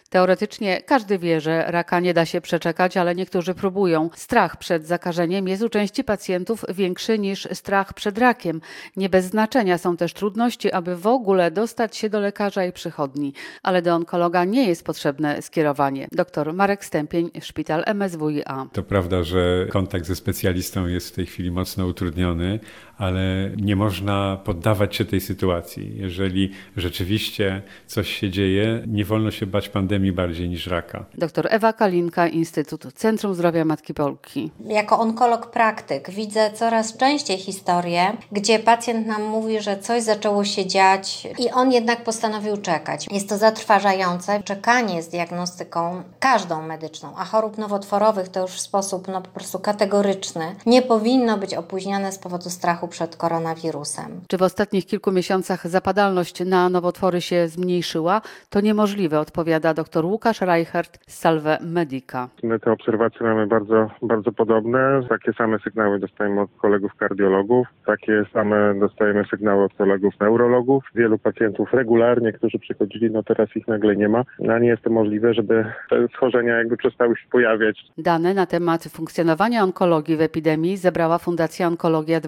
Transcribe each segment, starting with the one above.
Teoretycznie każdy wie, że raka nie da się przeczekać, ale niektórzy próbują. Strach przed zakażeniem jest u części pacjentów większy niż strach przed rakiem. Nie bez znaczenia są też trudności, aby w ogóle dostać się do lekarza i przychodni, ale do onkologa nie jest potrzebne skierowanie. Dr Marek Stępień, szpital MSWiA. To prawda, że kontakt ze specjalistą jest w tej chwili mocno utrudniony, ale nie można poddawać się tej sytuacji. Jeżeli rzeczywiście coś się dzieje, nie wolno się bać pandemii bardziej niż raka. Dr Ewa Kalinka, Instytut Centrum Zdrowia Matki Polki. Jako onkolog praktyk widzę coraz częściej historie, gdzie pacjent nam mówi, że coś zaczęło się dziać i on jednak postanowił czekać. Jest to zatrważające. Czekanie z diagnostyką każdą medyczną, a chorób nowotworowych to już w sposób po prostu kategoryczny, nie powinno być opóźniane z powodu strachu przed koronawirusem. Czy w ostatnich kilku miesiącach zapadalność na nowotwory się zmniejszyła? To niemożliwe, odpowiada dr Łukasz Reichert z Salve Medica. My te obserwacje mamy bardzo podobne. Takie same sygnały dostajemy od kolegów kardiologów, takie same dostajemy sygnały od kolegów neurologów. Wielu pacjentów regularnie, którzy przychodzili, teraz ich nagle nie ma. A nie jest to możliwe, żeby te schorzenia przestały się pojawiać. Dane na temat funkcjonowania onkologii w epidemii zebrała Fundacja Onkologia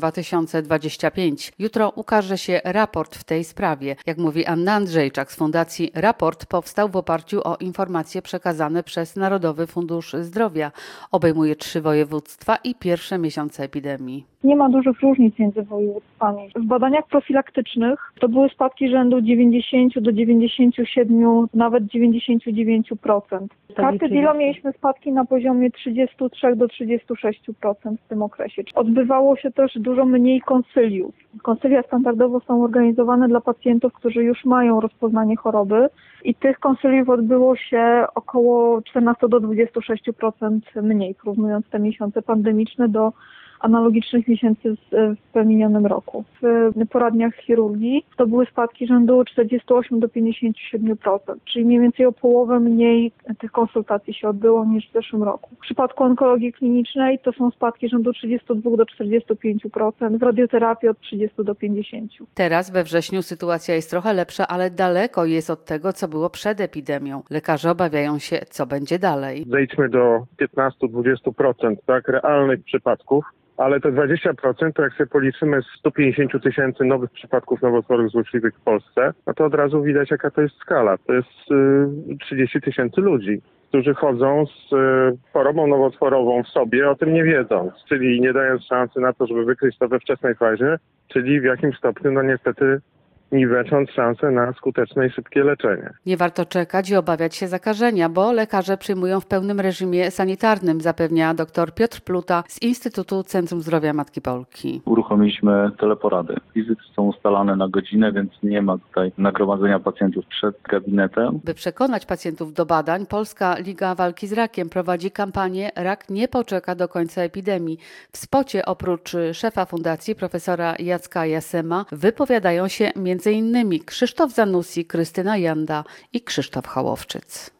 2025. Jutro ukaże się raport w tej sprawie. Jak mówi Anna Andrzejczak z Fundacji, raport powstał w oparciu o informacje przekazane przez Narodowy Fundusz Zdrowia. Obejmuje 3 województwa i pierwsze miesiące epidemii. Nie ma dużych różnic między województwami. W badaniach profilaktycznych to były spadki rzędu 90 do 97, nawet 99%. W karty DILO mieliśmy spadki na poziomie 33 do 36% w tym okresie. Odbywało się też dużo mniej konsyliów. Konsylia standardowo są organizowane dla pacjentów, którzy już mają rozpoznanie choroby i tych konsyliów odbyło się około 14 do 26% mniej, porównując te miesiące pandemiczne do analogicznych miesięcy w minionym roku. W poradniach chirurgii to były spadki rzędu 48 do 57%, czyli mniej więcej o połowę mniej tych konsultacji się odbyło niż w zeszłym roku. W przypadku onkologii klinicznej to są spadki rzędu 32 do 45%, w radioterapii od 30 do 50%. Teraz we wrześniu sytuacja jest trochę lepsza, ale daleko jest od tego, co było przed epidemią. Lekarze obawiają się, co będzie dalej. Zejdźmy do 15-20% realnych przypadków. Ale te 20%, to jak sobie policzymy z 150 000 nowych przypadków nowotworów złośliwych w Polsce, to od razu widać, jaka to jest skala. To jest 30 000 ludzi, którzy chodzą z chorobą nowotworową w sobie, o tym nie wiedząc, czyli nie dając szansy na to, żeby wykryć to we wczesnej fazie, czyli w jakimś stopniu, niestety, niwecząc szansę na skuteczne i szybkie leczenie. Nie warto czekać i obawiać się zakażenia, bo lekarze przyjmują w pełnym reżimie sanitarnym, zapewnia dr Piotr Pluta z Instytutu Centrum Zdrowia Matki Polki. Uruchomiliśmy teleporady. Wizyty są ustalane na godzinę, więc nie ma tutaj nagromadzenia pacjentów przed gabinetem. By przekonać pacjentów do badań, Polska Liga Walki z Rakiem prowadzi kampanię Rak nie poczeka do końca epidemii. W spocie oprócz szefa fundacji profesora Jacka Jasema wypowiadają się m.in. Krzysztof Zanussi, Krystyna Janda i Krzysztof Hołowczyc.